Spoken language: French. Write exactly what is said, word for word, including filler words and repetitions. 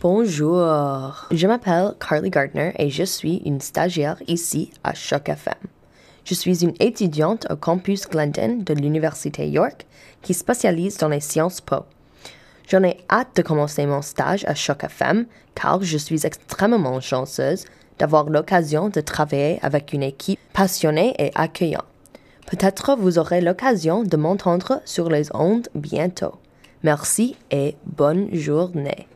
Bonjour, je m'appelle Carly Gardner et je suis une stagiaire ici à Choc F M. Je suis une étudiante au campus Glendon de l'Université York qui spécialise dans les sciences po. J'en ai hâte de commencer mon stage à Choc F M car je suis extrêmement chanceuse d'avoir l'occasion de travailler avec une équipe passionnée et accueillante. Peut-être vous aurez l'occasion de m'entendre sur les ondes bientôt. Merci et bonne journée.